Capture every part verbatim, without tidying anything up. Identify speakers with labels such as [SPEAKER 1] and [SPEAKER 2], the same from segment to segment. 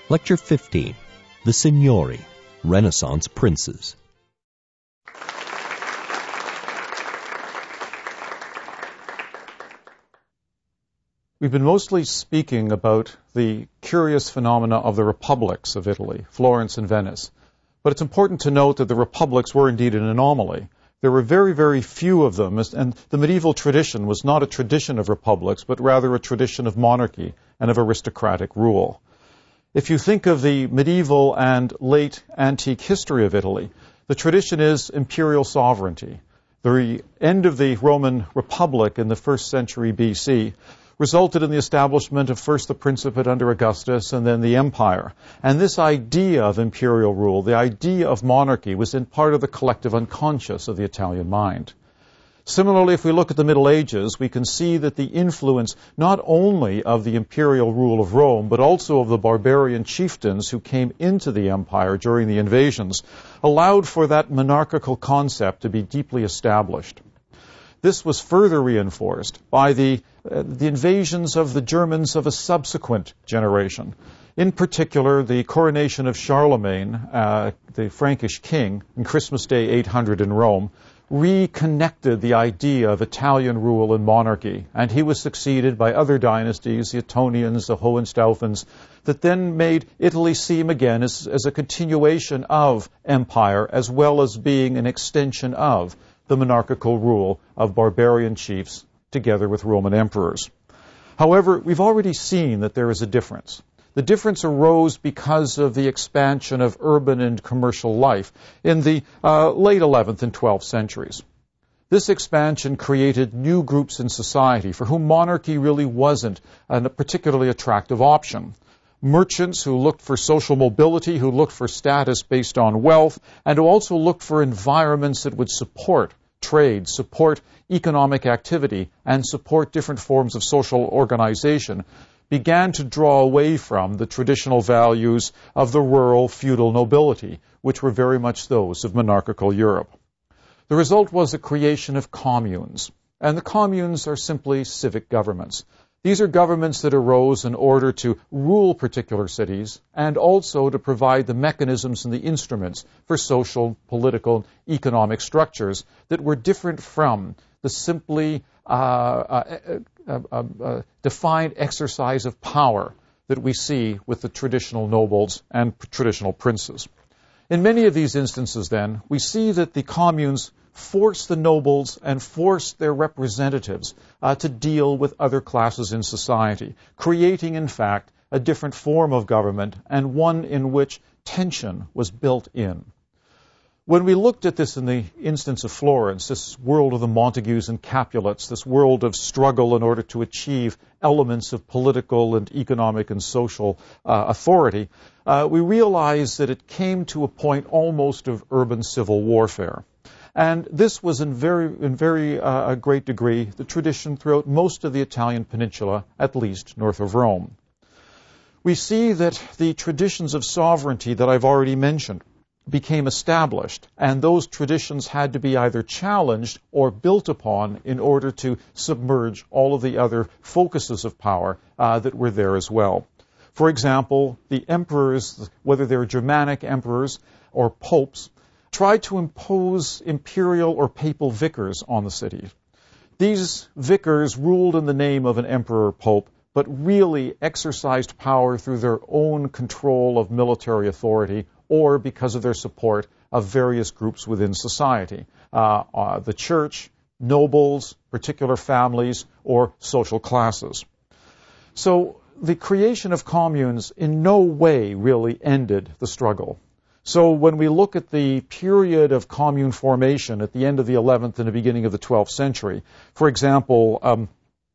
[SPEAKER 1] Lecture fifteen, The Signori, Renaissance Princes.
[SPEAKER 2] We've been mostly speaking about the curious phenomena of the republics of Italy, Florence and Venice. But it's important to note that the republics were indeed an anomaly. There were very, very few of them, and the medieval tradition was not a tradition of republics, but rather a tradition of monarchy and of aristocratic rule. If you think of the medieval and late antique history of Italy, the tradition is imperial sovereignty. The end of the Roman Republic in the first century B C resulted in the establishment of first the Principate under Augustus and then the Empire. And this idea of imperial rule, the idea of monarchy, was in part of the collective unconscious of the Italian mind. Similarly, if we look at the Middle Ages, we can see that the influence not only of the imperial rule of Rome, but also of the barbarian chieftains who came into the empire during the invasions, allowed for that monarchical concept to be deeply established. This was further reinforced by the, uh, the invasions of the Germans of a subsequent generation. In particular, the coronation of Charlemagne, uh, the Frankish king, on Christmas Day eight hundred in Rome, reconnected the idea of Italian rule and monarchy, and he was succeeded by other dynasties, the Ottonians, the Hohenstaufens, that then made Italy seem again as, as a continuation of empire, as well as being an extension of the monarchical rule of barbarian chiefs together with Roman emperors. However, we've already seen that there is a difference. The difference arose because of the expansion of urban and commercial life in the uh, late eleventh and twelfth centuries. This expansion created new groups in society for whom monarchy really wasn't a particularly attractive option. Merchants who looked for social mobility, who looked for status based on wealth, and who also looked for environments that would support trade, support economic activity, and support different forms of social organization, began to draw away from the traditional values of the rural feudal nobility, which were very much those of monarchical Europe. The result was the creation of communes, and the communes are simply civic governments. These are governments that arose in order to rule particular cities and also to provide the mechanisms and the instruments for social, political, economic structures that were different from the simply uh, uh, uh, uh, uh, defined exercise of power that we see with the traditional nobles and traditional princes. In many of these instances, then, we see that the communes force the nobles and force their representatives uh, to deal with other classes in society, creating, in fact, a different form of government and one in which tension was built in. When we looked at this in the instance of Florence, this world of the Montagues and Capulets, this world of struggle in order to achieve elements of political and economic and social uh, authority, uh, we realized that it came to a point almost of urban civil warfare. And this was in very, in very uh, a great degree the tradition throughout most of the Italian peninsula, at least north of Rome. We see that the traditions of sovereignty that I've already mentioned became established, and those traditions had to be either challenged or built upon in order to submerge all of the other focuses of power uh, that were there as well. For example, the emperors, whether they're Germanic emperors or popes, tried to impose imperial or papal vicars on the city. These vicars ruled in the name of an emperor or pope, but really exercised power through their own control of military authority or because of their support of various groups within society, uh, uh, the church, nobles, particular families, or social classes. So the creation of communes in no way really ended the struggle. So when we look at the period of commune formation at the end of the eleventh and the beginning of the twelfth century, for example, um,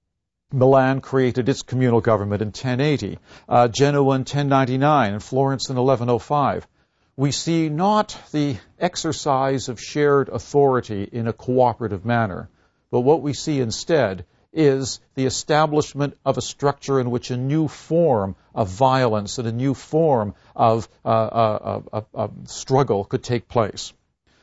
[SPEAKER 2] Milan created its communal government in ten eighty, uh, Genoa in ten ninety-nine, and Florence in eleven oh five. We see not the exercise of shared authority in a cooperative manner, but what we see instead is the establishment of a structure in which a new form of violence and a new form of uh, uh, uh, uh, struggle could take place.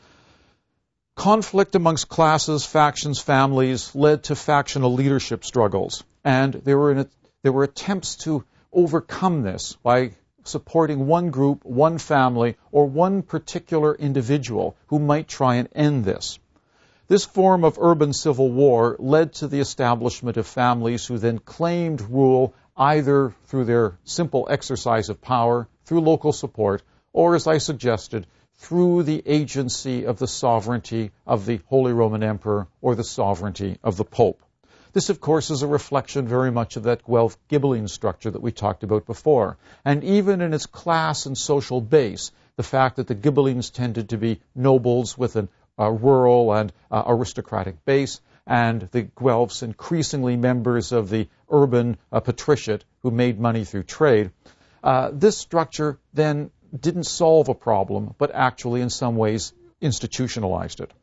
[SPEAKER 2] Conflict amongst classes, factions, families led to factional leadership struggles, and there were, an, there were attempts to overcome this by supporting one group, one family, or one particular individual who might try and end this. This form of urban civil war led to the establishment of families who then claimed rule either through their simple exercise of power, through local support, or, as I suggested, through the agency of the sovereignty of the Holy Roman Emperor or the sovereignty of the Pope. This, of course, is a reflection very much of that Guelph Ghibelline structure that we talked about before. And even in its class and social base, the fact that the Ghibellines tended to be nobles with a uh, rural and uh, aristocratic base, and the Guelphs increasingly members of the urban uh, patriciate who made money through trade, uh, this structure then didn't solve a problem, but actually in some ways institutionalized it.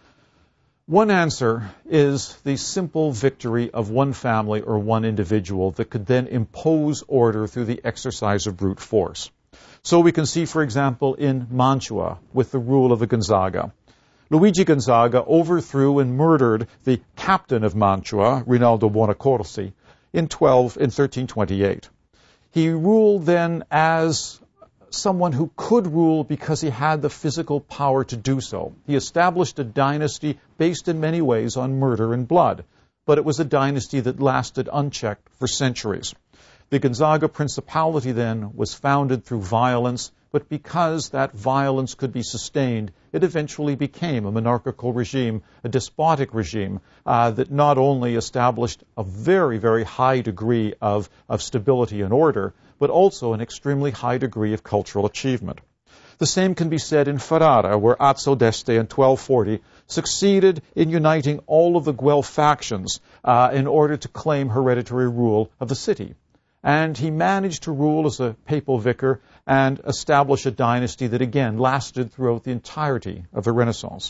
[SPEAKER 2] One answer is the simple victory of one family or one individual that could then impose order through the exercise of brute force. So we can see, for example, in Mantua with the rule of the Gonzaga. Luigi Gonzaga overthrew and murdered the captain of Mantua, Rinaldo Buonaccorsi, in twelve in thirteen twenty-eight. He ruled then as someone who could rule because he had the physical power to do so. He established a dynasty based in many ways on murder and blood, but it was a dynasty that lasted unchecked for centuries. The Gonzaga Principality then was founded through violence, but because that violence could be sustained, it eventually became a monarchical regime, a despotic regime uh, that not only established a very, very high degree of, of stability and order, but also an extremely high degree of cultural achievement. The same can be said in Ferrara, where Azzo d'Este in twelve forty succeeded in uniting all of the Guelph factions uh, in order to claim hereditary rule of the city. And he managed to rule as a papal vicar and establish a dynasty that again lasted throughout the entirety of the Renaissance.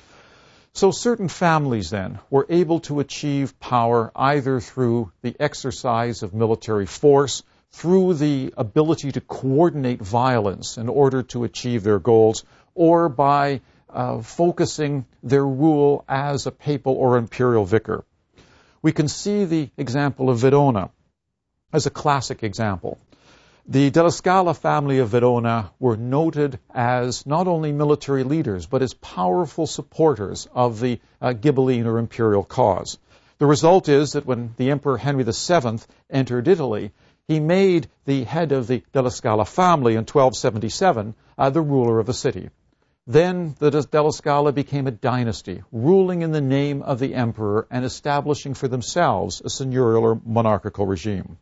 [SPEAKER 2] So certain families then were able to achieve power either through the exercise of military force, through the ability to coordinate violence in order to achieve their goals, or by uh, focusing their rule as a papal or imperial vicar. We can see the example of Verona as a classic example. The Della Scala family of Verona were noted as not only military leaders, but as powerful supporters of the uh, Ghibelline or imperial cause. The result is that when the Emperor Henry the Seventh entered Italy, he made the head of the Della Scala family in twelve seventy-seven uh, the ruler of the city. Then the Della Scala became a dynasty, ruling in the name of the emperor and establishing for themselves a seigneurial or monarchical regime.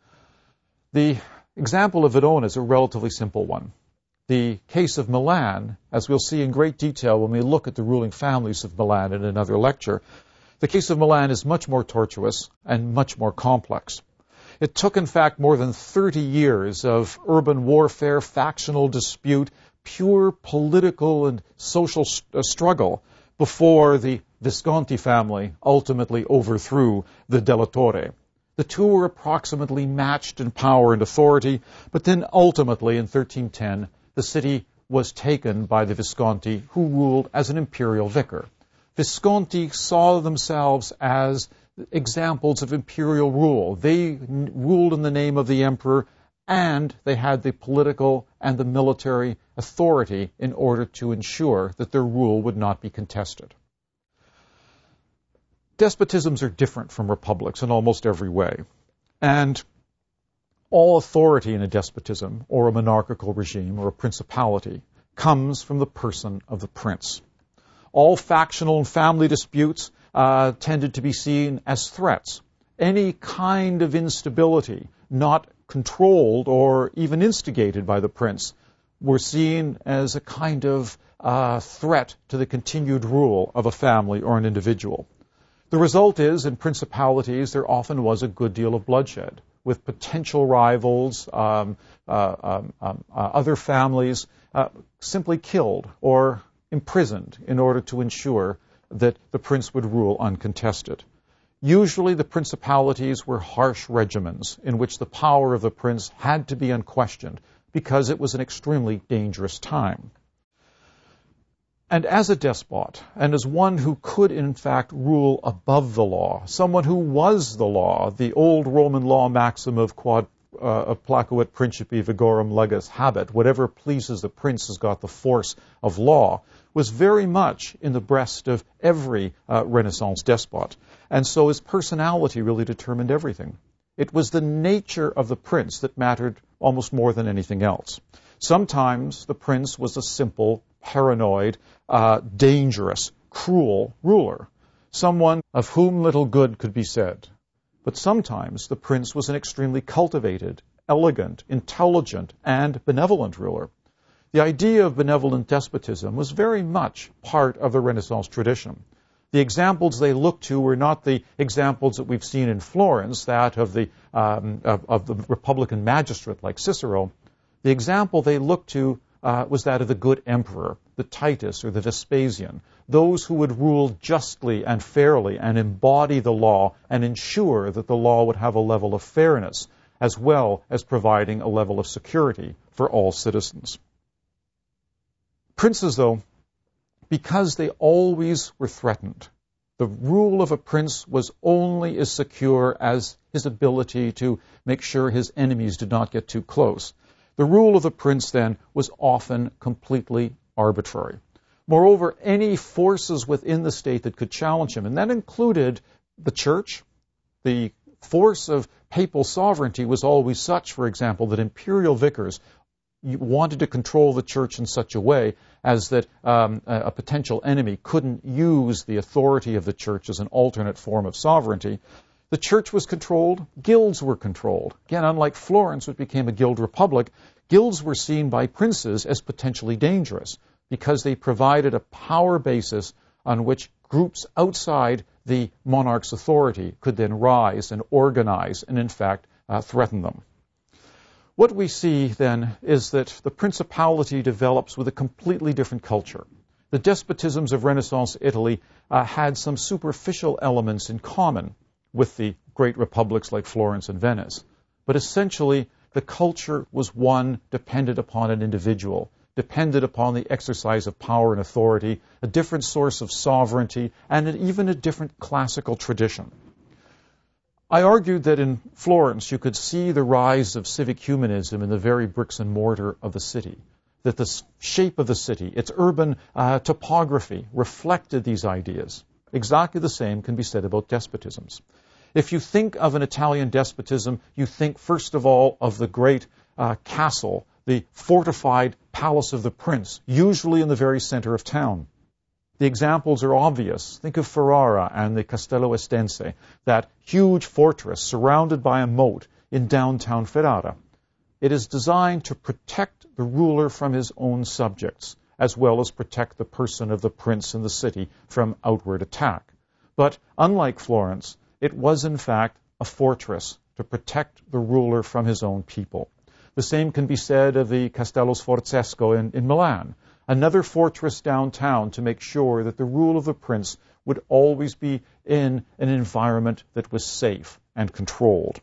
[SPEAKER 2] The example of Verona is a relatively simple one. The case of Milan, as we'll see in great detail when we look at the ruling families of Milan in another lecture, the case of Milan is much more tortuous and much more complex. It took, in fact, more than thirty years of urban warfare, factional dispute, pure political and social st- struggle before the Visconti family ultimately overthrew the Della Torre. The two were approximately matched in power and authority, but then ultimately in thirteen ten, the city was taken by the Visconti, who ruled as an imperial vicar. Visconti saw themselves as examples of imperial rule. They n- ruled in the name of the emperor, and they had the political and the military authority in order to ensure that their rule would not be contested. Despotisms are different from republics in almost every way, and all authority in a despotism or a monarchical regime or a principality comes from the person of the prince. All factional and family disputes uh, tended to be seen as threats. Any kind of instability not controlled or even instigated by the prince were seen as a kind of uh, threat to the continued rule of a family or an individual. The result is, in principalities, there often was a good deal of bloodshed, with potential rivals, um, uh, um, um, uh, other families uh, simply killed or imprisoned in order to ensure that the prince would rule uncontested. Usually the principalities were harsh regimens in which the power of the prince had to be unquestioned because it was an extremely dangerous time. And as a despot, and as one who could in fact rule above the law, someone who was the law, the old Roman law maxim of quod uh, placuit principi vigorum legis habet, whatever pleases the prince has got the force of law, was very much in the breast of every uh, Renaissance despot. And so his personality really determined everything. It was the nature of the prince that mattered almost more than anything else. Sometimes the prince was a simple, paranoid, uh, dangerous, cruel ruler, someone of whom little good could be said. But sometimes the prince was an extremely cultivated, elegant, intelligent, and benevolent ruler. The idea of benevolent despotism was very much part of the Renaissance tradition. The examples they looked to were not the examples that we've seen in Florence, that of the, um, of, of the Republican magistrate like Cicero. The example they looked to uh, was that of the good emperor, the Titus or the Vespasian, those who would rule justly and fairly and embody the law and ensure that the law would have a level of fairness as well as providing a level of security for all citizens. Princes, though, because they always were threatened, the rule of a prince was only as secure as his ability to make sure his enemies did not get too close. The rule of the prince, then, was often completely arbitrary. Moreover, any forces within the state that could challenge him, and that included the church. The force of papal sovereignty was always such, for example, that imperial vicars wanted to control the church in such a way as that um, a, a potential enemy couldn't use the authority of the church as an alternate form of sovereignty. The church was controlled, guilds were controlled. Again, unlike Florence, which became a guild republic, guilds were seen by princes as potentially dangerous because they provided a power basis on which groups outside the monarch's authority could then rise and organize and, in fact, uh, threaten them. What we see, then, is that the principality develops with a completely different culture. The despotisms of Renaissance Italy uh, had some superficial elements in common with the great republics like Florence and Venice. But essentially, the culture was one dependent upon an individual, depended upon the exercise of power and authority, a different source of sovereignty, and an, even a different classical tradition. I argued that in Florence you could see the rise of civic humanism in the very bricks and mortar of the city, that the shape of the city, its urban uh, topography reflected these ideas. Exactly the same can be said about despotisms. If you think of an Italian despotism, you think first of all of the great uh, castle, the fortified palace of the prince, usually in the very center of town. The examples are obvious. Think of Ferrara and the Castello Estense, that huge fortress surrounded by a moat in downtown Ferrara. It is designed to protect the ruler from his own subjects, as well as protect the person of the prince in the city from outward attack. But unlike Florence, it was in fact a fortress to protect the ruler from his own people. The same can be said of the Castello Sforzesco in, in Milan, another fortress downtown to make sure that the rule of the prince would always be in an environment that was safe and controlled.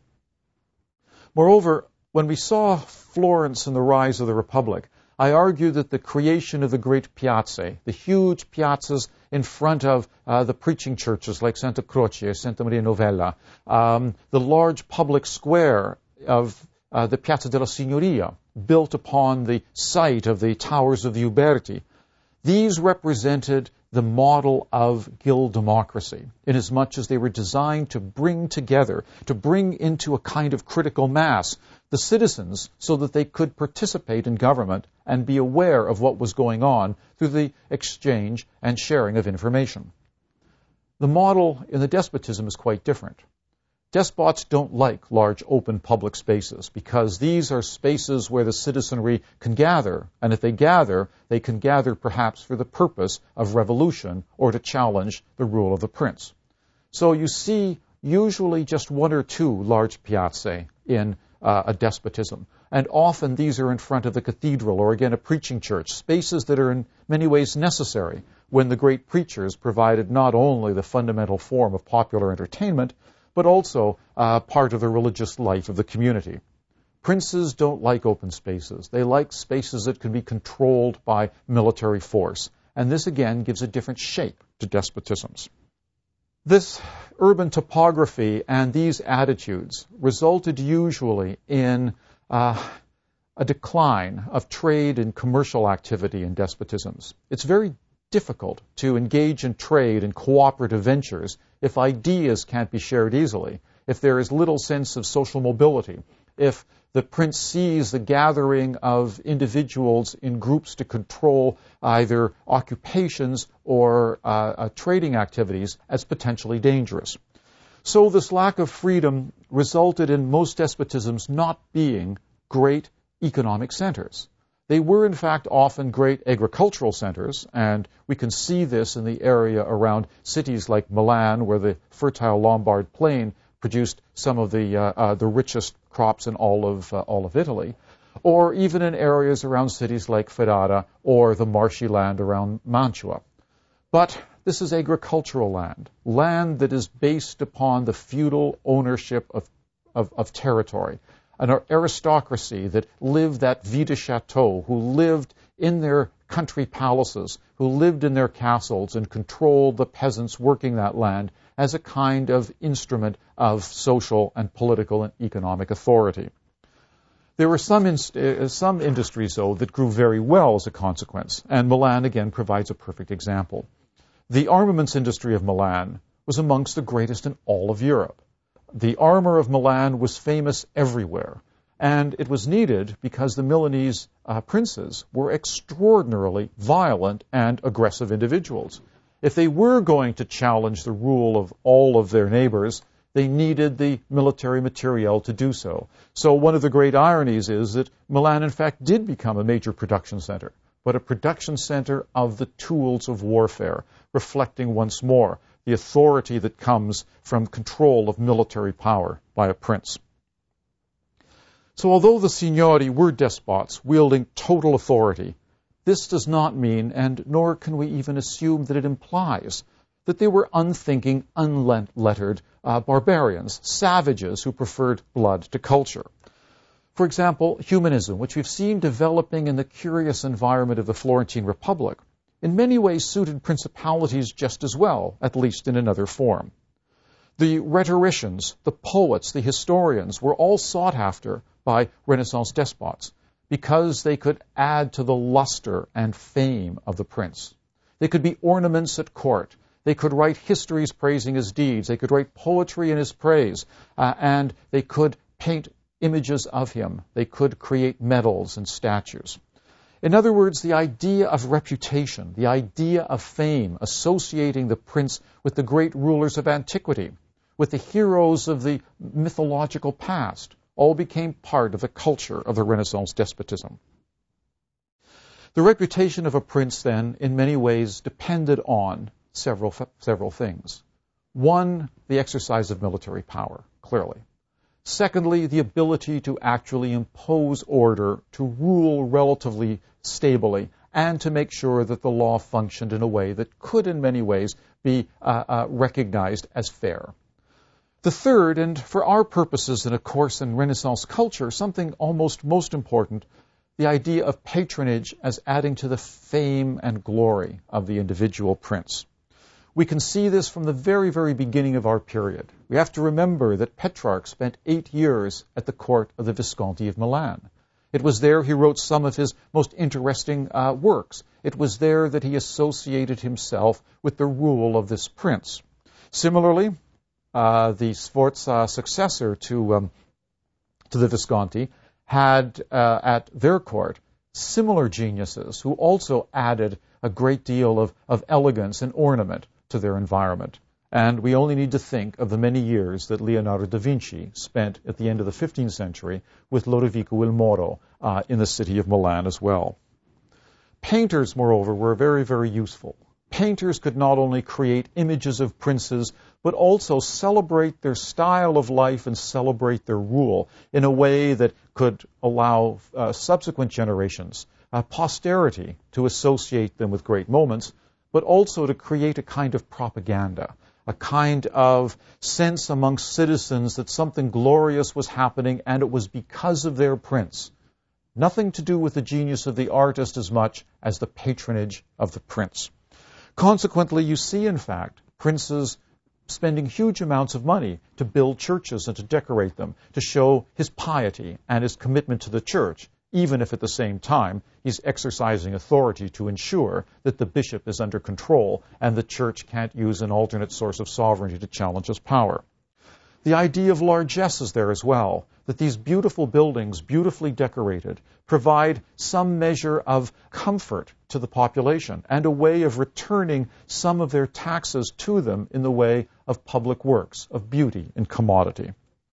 [SPEAKER 2] Moreover, when we saw Florence and the rise of the Republic, I argue that the creation of the great piazze, the huge piazzas in front of uh, the preaching churches like Santa Croce, Santa Maria Novella, um, the large public square of uh, the Piazza della Signoria, built upon the site of the Towers of the Uberti, these represented the model of guild democracy, inasmuch as they were designed to bring together, to bring into a kind of critical mass the citizens so that they could participate in government and be aware of what was going on through the exchange and sharing of information. The model in the despotism is quite different. Despots don't like large open public spaces because these are spaces where the citizenry can gather, and if they gather, they can gather perhaps for the purpose of revolution or to challenge the rule of the prince. So you see usually just one or two large piazze in uh, a despotism, and often these are in front of the cathedral or again a preaching church, spaces that are in many ways necessary when the great preachers provided not only the fundamental form of popular entertainment, but also uh, part of the religious life of the community. Princes don't like open spaces. They like spaces that can be controlled by military force. And this, again, gives a different shape to despotisms. This urban topography and these attitudes resulted usually in uh, a decline of trade and commercial activity in despotisms. It's very difficult to engage in trade and cooperative ventures if ideas can't be shared easily, if there is little sense of social mobility, if the prince sees the gathering of individuals in groups to control either occupations or uh, uh, trading activities as potentially dangerous. So this lack of freedom resulted in most despotisms not being great economic centers. They were, in fact, often great agricultural centers, and we can see this in the area around cities like Milan, where the fertile Lombard plain produced some of the uh, uh, the richest crops in all of uh, all of Italy, or even in areas around cities like Ferrara or the marshy land around Mantua. But this is agricultural land, land that is based upon the feudal ownership of of, of territory, an aristocracy that lived that vie de chateau, who lived in their country palaces, who lived in their castles and controlled the peasants working that land as a kind of instrument of social and political and economic authority. There were some, inst- uh, some industries, though, that grew very well as a consequence, and Milan, again, provides a perfect example. The armaments industry of Milan was amongst the greatest in all of Europe. The armor of Milan was famous everywhere, and it was needed because the Milanese uh, princes were extraordinarily violent and aggressive individuals. If they were going to challenge the rule of all of their neighbors, they needed the military materiel to do so. So one of the great ironies is that Milan, in fact, did become a major production center, but a production center of the tools of warfare, reflecting once more the authority that comes from control of military power by a prince. So although the signori were despots wielding total authority, this does not mean, and nor can we even assume that it implies, that they were unthinking, unlettered uh, barbarians, savages who preferred blood to culture. For example, humanism, which we've seen developing in the curious environment of the Florentine Republic, in many ways suited principalities just as well, at least in another form. The rhetoricians, the poets, the historians were all sought after by Renaissance despots because they could add to the luster and fame of the prince. They could be ornaments at court. They could write histories praising his deeds. They could write poetry in his praise. Uh, and they could paint images of him. They could create medals and statues. In other words, the idea of reputation, the idea of fame, associating the prince with the great rulers of antiquity, with the heroes of the mythological past, all became part of the culture of the Renaissance despotism. The reputation of a prince, then, in many ways depended on several several things. One, the exercise of military power, clearly. Secondly, the ability to actually impose order, to rule relatively stably, and to make sure that the law functioned in a way that could, in many ways, be uh, uh, recognized as fair. The third, and for our purposes in a course in Renaissance culture, something almost most important, the idea of patronage as adding to the fame and glory of the individual prince. We can see this from the very, very beginning of our period. We have to remember that Petrarch spent eight years at the court of the Visconti of Milan. It was there he wrote some of his most interesting uh, works. It was there that he associated himself with the rule of this prince. Similarly, uh, the Sforza successor to, um, to the Visconti had uh, at their court similar geniuses who also added a great deal of, of elegance and ornament to their environment. And we only need to think of the many years that Leonardo da Vinci spent at the end of the fifteenth century with Lodovico il Moro uh, in the city of Milan as well. Painters, moreover, were very, very useful. Painters could not only create images of princes, but also celebrate their style of life and celebrate their rule in a way that could allow uh, subsequent generations, uh, posterity, to associate them with great moments, but also to create a kind of propaganda, a kind of sense amongst citizens that something glorious was happening and it was because of their prince. Nothing to do with the genius of the artist as much as the patronage of the prince. Consequently, you see, in fact, princes spending huge amounts of money to build churches and to decorate them, to show his piety and his commitment to the church, even if at the same time he's exercising authority to ensure that the bishop is under control and the church can't use an alternate source of sovereignty to challenge his power. The idea of largesse is there as well, that these beautiful buildings, beautifully decorated, provide some measure of comfort to the population and a way of returning some of their taxes to them in the way of public works, of beauty and commodity.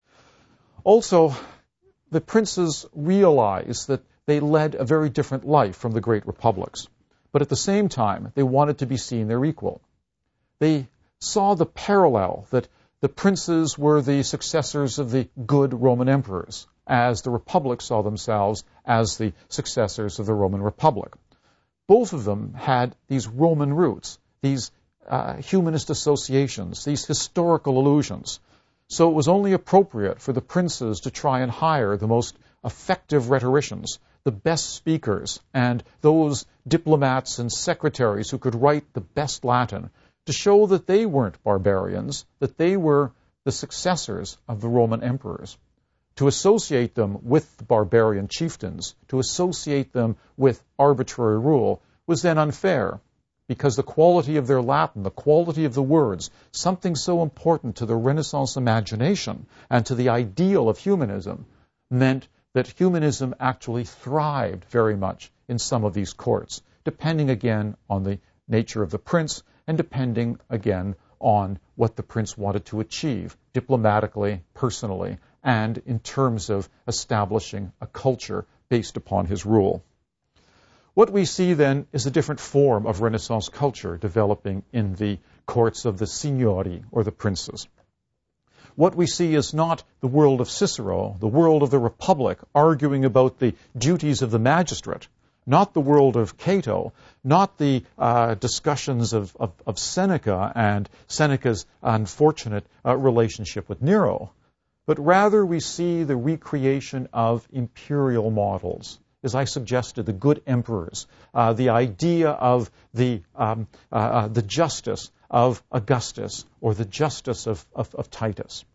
[SPEAKER 2] Also, the princes realized that they led a very different life from the great republics, but at the same time, they wanted to be seen their equal. They saw the parallel that the princes were the successors of the good Roman emperors, as the republics saw themselves as the successors of the Roman Republic. Both of them had these Roman roots, these uh, humanist associations, these historical allusions. So it was only appropriate for the princes to try and hire the most effective rhetoricians, the best speakers, and those diplomats and secretaries who could write the best Latin, to show that they weren't barbarians, that they were the successors of the Roman emperors. To associate them with the barbarian chieftains, to associate them with arbitrary rule, was then unfair, because the quality of their Latin, the quality of the words, something so important to the Renaissance imagination and to the ideal of humanism, meant that humanism actually thrived very much in some of these courts, depending again on the nature of the prince and depending again on what the prince wanted to achieve diplomatically, personally, and in terms of establishing a culture based upon his rule. What we see then is a different form of Renaissance culture developing in the courts of the signori, or the princes. What we see is not the world of Cicero, the world of the Republic, arguing about the duties of the magistrate, not the world of Cato, not the uh, discussions of, of, of Seneca and Seneca's unfortunate uh, relationship with Nero, but rather we see the recreation of imperial models. As I suggested, the good emperors, uh, the idea of the, um, uh, uh, the justice of Augustus or the justice of, of, of Titus.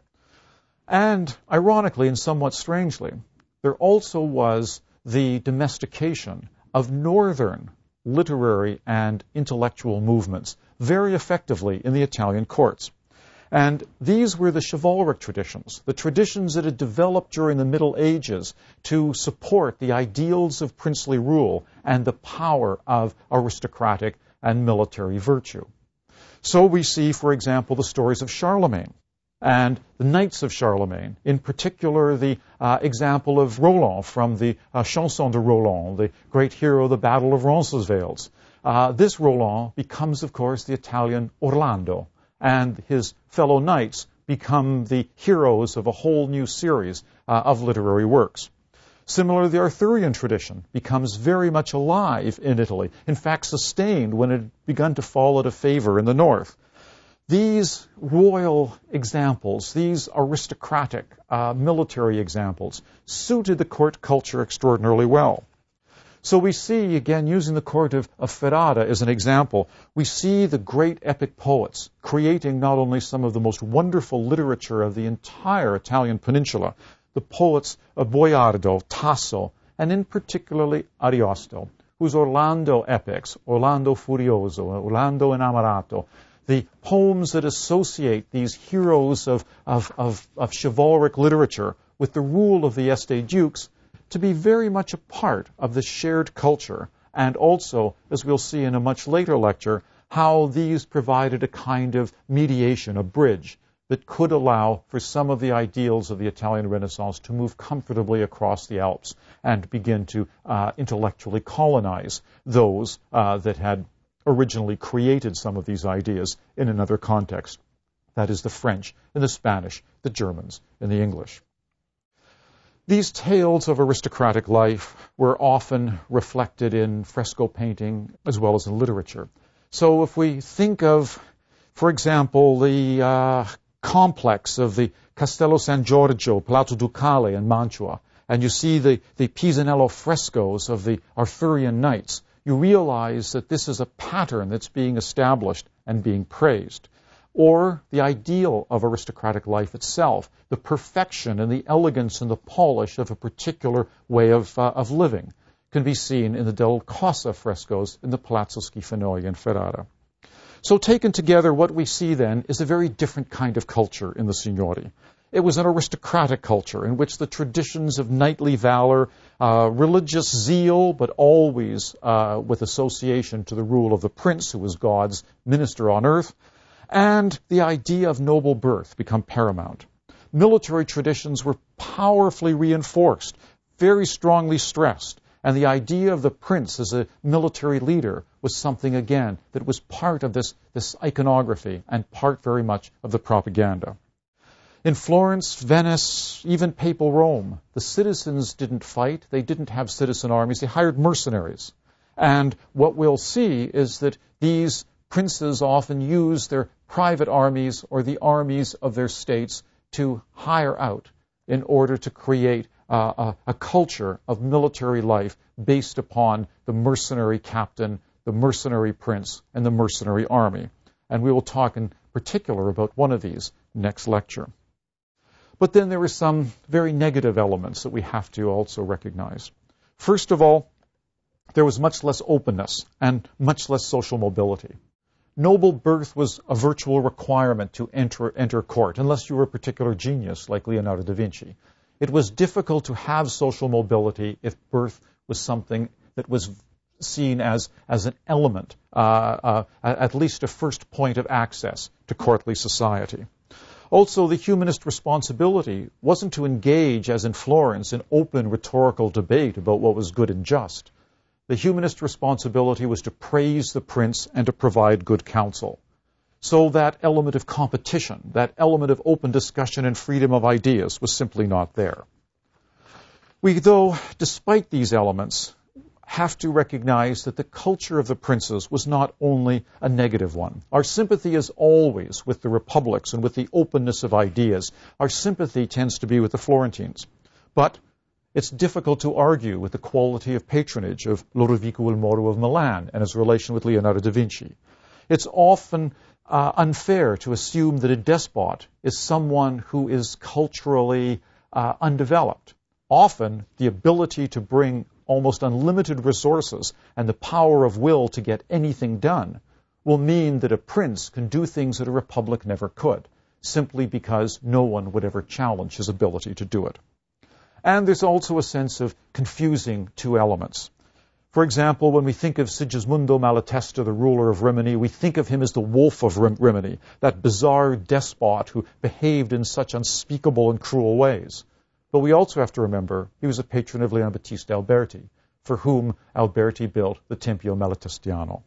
[SPEAKER 2] And ironically and somewhat strangely, there also was the domestication of northern literary and intellectual movements very effectively in the Italian courts. And these were the chivalric traditions, the traditions that had developed during the Middle Ages to support the ideals of princely rule and the power of aristocratic and military virtue. So we see, for example, the stories of Charlemagne and the knights of Charlemagne, in particular the uh, example of Roland from the uh, Chanson de Roland, the great hero of the Battle of Roncesvalles. Uh, this Roland becomes, of course, the Italian Orlando, and his fellow knights become the heroes of a whole new series uh, of literary works. Similarly, the Arthurian tradition becomes very much alive in Italy, in fact sustained when it had begun to fall out of favor in the north. These royal examples, these aristocratic uh, military examples, suited the court culture extraordinarily well. So we see, again, using the court of, of Ferrara as an example, we see the great epic poets creating not only some of the most wonderful literature of the entire Italian peninsula, the poets of Boiardo, Tasso, and in particularly Ariosto, whose Orlando epics, Orlando Furioso, Orlando Innamorato, the poems that associate these heroes of, of, of, of chivalric literature with the rule of the Este Dukes, to be very much a part of the shared culture, and also, as we'll see in a much later lecture, how these provided a kind of mediation, a bridge, that could allow for some of the ideals of the Italian Renaissance to move comfortably across the Alps and begin to uh, intellectually colonize those uh, that had originally created some of these ideas in another context. That is the French and the Spanish, the Germans and the English. These tales of aristocratic life were often reflected in fresco painting as well as in literature. So if we think of, for example, the uh, complex of the Castello San Giorgio, Palazzo Ducale in Mantua, and you see the, the Pisanello frescoes of the Arthurian knights, you realize that this is a pattern that's being established and being praised. or the ideal of aristocratic life itself, the perfection and the elegance and the polish of a particular way of, uh, of living, can be seen in the Del Cosa frescoes in the Palazzo Schifanoia in Ferrara. So taken together, what we see then is a very different kind of culture in the Signori. It was an aristocratic culture in which the traditions of knightly valor, uh, religious zeal, but always uh, with association to the rule of the prince, who was God's minister on earth, and the idea of noble birth become paramount. Military traditions were powerfully reinforced, very strongly stressed, and the idea of the prince as a military leader was something, again, that was part of this, this iconography and part very much of the propaganda. In Florence, Venice, even Papal Rome, the citizens didn't fight. They didn't have citizen armies. They hired mercenaries. And what we'll see is that these princes often used their private armies or the armies of their states to hire out in order to create uh, a, a culture of military life based upon the mercenary captain, the mercenary prince, and the mercenary army. And we will talk in particular about one of these next lecture. But then there are some very negative elements that we have to also recognize. First of all, there was much less openness and much less social mobility. Noble birth was a virtual requirement to enter, enter court, unless you were a particular genius like Leonardo da Vinci. It was difficult to have social mobility if birth was something that was seen as, as an element, uh, uh, at least a first point of access to courtly society. Also, the humanist responsibility wasn't to engage, as in Florence, in open rhetorical debate about what was good and just. The humanist responsibility was to praise the prince and to provide good counsel. So that element of competition, that element of open discussion and freedom of ideas was simply not there. We, though, despite these elements, have to recognize that the culture of the princes was not only a negative one. Our sympathy is always with the republics and with the openness of ideas. Our sympathy tends to be with the Florentines. But it's difficult to argue with the quality of patronage of Lodovico il Moro of Milan and his relation with Leonardo da Vinci. It's often uh, unfair to assume that a despot is someone who is culturally uh, undeveloped. Often, the ability to bring almost unlimited resources and the power of will to get anything done will mean that a prince can do things that a republic never could, simply because no one would ever challenge his ability to do it. And there's also a sense of confusing two elements. For example, when we think of Sigismondo Malatesta, the ruler of Rimini, we think of him as the wolf of Rim- Rimini, that bizarre despot who behaved in such unspeakable and cruel ways. But we also have to remember he was a patron of Leon Battista Alberti, for whom Alberti built the Tempio Malatestiano.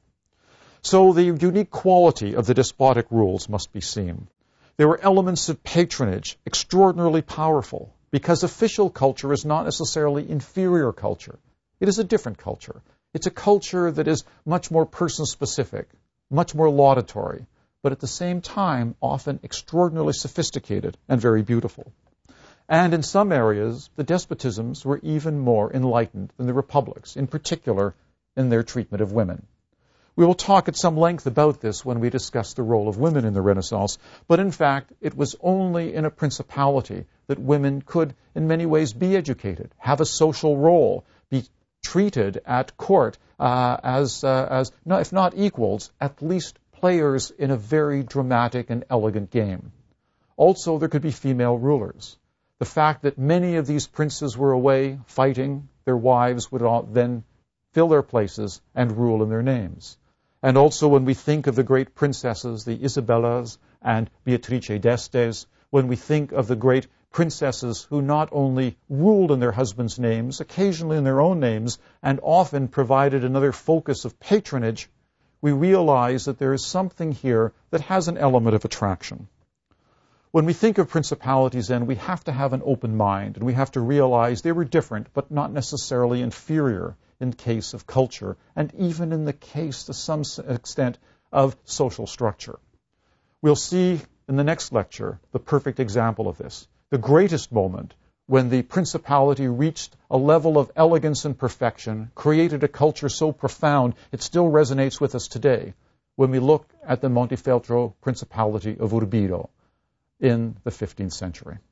[SPEAKER 2] So the unique quality of the despotic rules must be seen. There were elements of patronage extraordinarily powerful, because official culture is not necessarily inferior culture. It is a different culture. It's a culture that is much more person-specific, much more laudatory, but at the same time often extraordinarily sophisticated and very beautiful. And in some areas, the despotisms were even more enlightened than the republics, in particular in their treatment of women. We will talk at some length about this when we discuss the role of women in the Renaissance, but in fact, it was only in a principality that women could, in many ways, be educated, have a social role, be treated at court uh, as, uh, as no, if not equals, at least players in a very dramatic and elegant game. Also, there could be female rulers. The fact that many of these princes were away fighting, their wives would all then fill their places and rule in their names. And also when we think of the great princesses, the Isabellas and Beatrice d'Este, when we think of the great princesses who not only ruled in their husbands' names, occasionally in their own names, and often provided another focus of patronage, we realize that there is something here that has an element of attraction. When we think of principalities, then, we have to have an open mind, and we have to realize they were different, but not necessarily inferior in case of culture, and even in the case, to some extent, of social structure. We'll see in the next lecture the perfect example of this, the greatest moment when the principality reached a level of elegance and perfection, created a culture so profound it still resonates with us today, when we look at the Montefeltro Principality of Urbino in the fifteenth century.